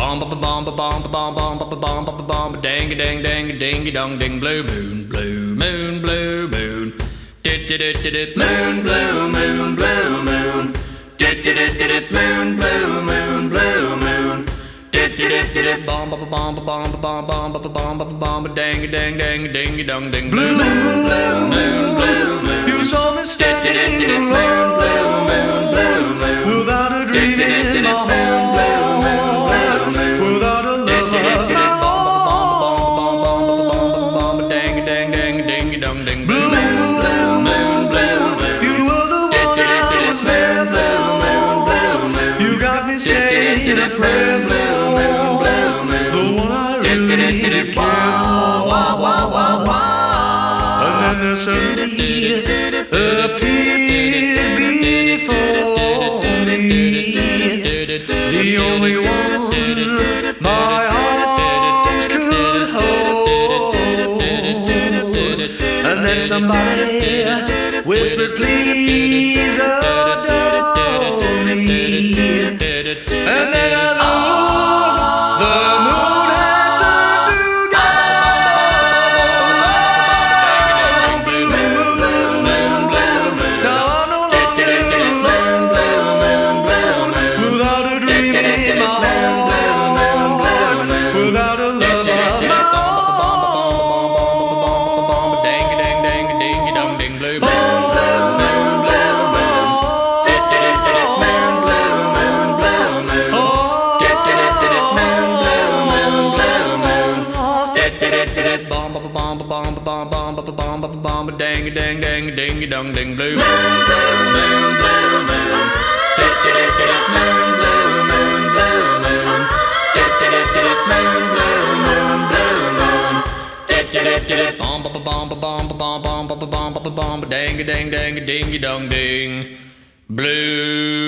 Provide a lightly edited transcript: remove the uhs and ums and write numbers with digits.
Bomb ba bomb ba bomb ba bomb bomb ba bomb ba bomb dang dang dang dingy dong ding blue moon blue moon blue moon dit dit dit dit moon blue moon blue moon dit dit dit dit moon blue moon blue moon dit dit dit dit bomb ba bomb ba bomb ba bomb ba bomb ba bomb dang dang dang dingy dong ding blue moon blue moon blue moon You saw me standing moon blue moon blue moon without a dream in my heart, without a love of my own. Dang dang dang ding dong ding Blue moon, blue moon, blue moon. You were the one I was there for. You got me saying a prayer for the one I really cared for. And then there's somebody appeared before me, the only one my arms could hold. And then somebody whispered, please adore me. And then I looked, the moon had turned to gold. Blue moon, blue moon, blue moon. Now I'm no longer alone, without a dream in my heart, without a love of my own. dang dang dang ding dong ding blue Blue moon, blue moon, blue moon. moon blue moon blue moon bomb ba bomb ba bomb ba bomb bomb ba bomb ba bomb dang dang dang ding dong ding blue moon blue moon blue moon moon blue moon blue moon moon blue moon blue moon bomb ba bomb ba bomb ba bomb bomb ba bomb ba bomb dang dang dang ding dong ding blue